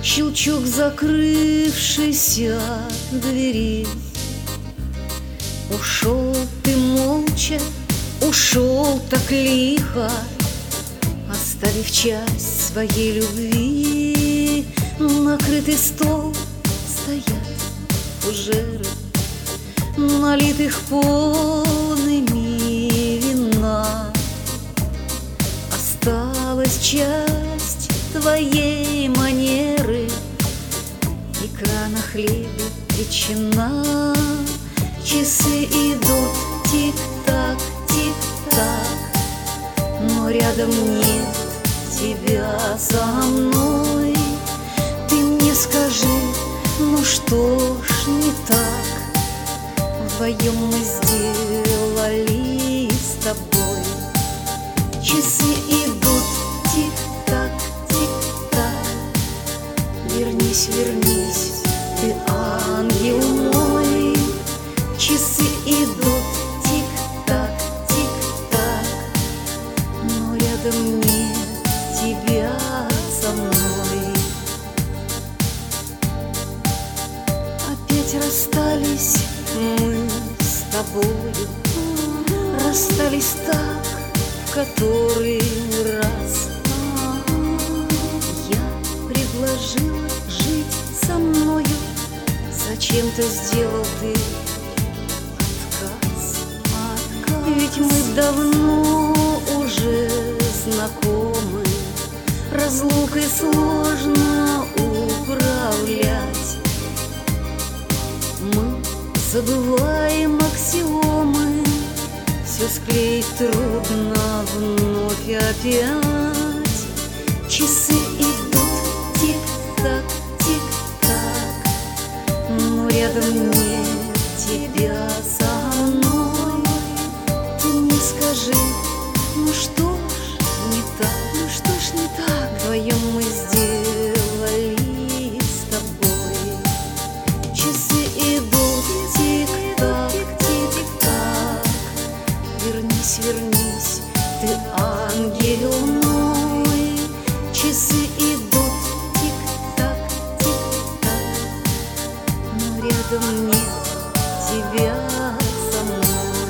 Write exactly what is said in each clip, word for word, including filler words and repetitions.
Щелчок закрывшейся двери. Ушел ты молча, ушел так лихо, оставив часть своей любви. Накрытый стол, стоят фужеры, налитых полными вина. Осталась часть твоей манеры, икра на хлебе, ветчина. Часы идут тик-так, тик-так, но рядом нет тебя со мной. Ты мне скажи, ну что ж не так? Вдвоем мы сделали с тобой. Часы идут тик-так, тик-так, вернись, вернись, ты ангел мой. Часы идут тик-так, тик-так, но рядом нет тебя со мной. Опять расстались мы с тобою, расстались так, в который раз. Я предложила жить со мною, зачем-то сделал ты отказ. Ведь мы давно уже знакомы, разлукой сложно управлять. Мы забываем аксиомы, все склеить трудно вновь опять. Часы идут тик-так, тик-так, но рядом нет тебя со мной. Ты мне скажи, ну что ж не так, ну что ж не так? Вдвоем мы сделали с тобой. Часы идут тик-так, тик-так, вернись, вернись, ты ангел мой. Часы идут тик-так, тик-так, но рядом нет тебя со мной.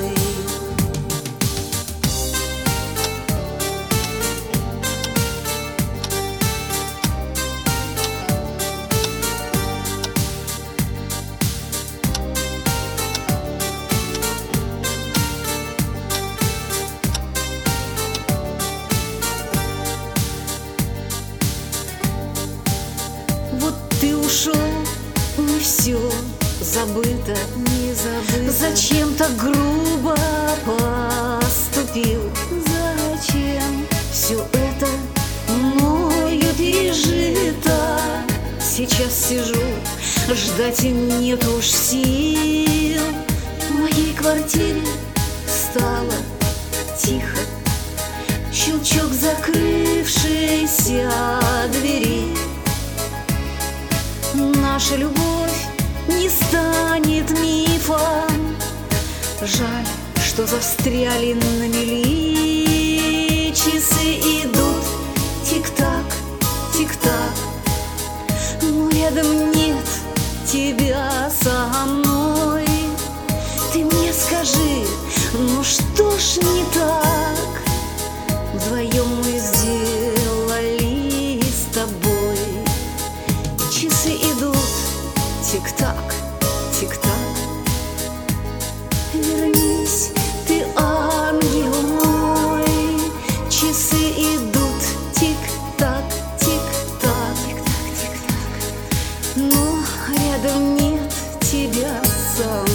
Вот ты ушел, не все забыто, не забыто. Зачем так грубо поступил? Зачем все это мною пережито? Сейчас сижу, ждать нет уж сил. В моей квартире стало тихо, щелчок закрывшейся двери. Наша любовь не станет мифом. Жаль, что застряли на мели. Часы идут тик-так, тик-так, но рядом нет тебя со мной. Ты мне скажи, ну что ж не так? Вдвоем мы сделали с тобой. Часы идут тик-так, тик-так, вернись, ты ангел мой. Часы идут тик-так, тик-так, тик-так, тик-так, но рядом нет тебя со мной.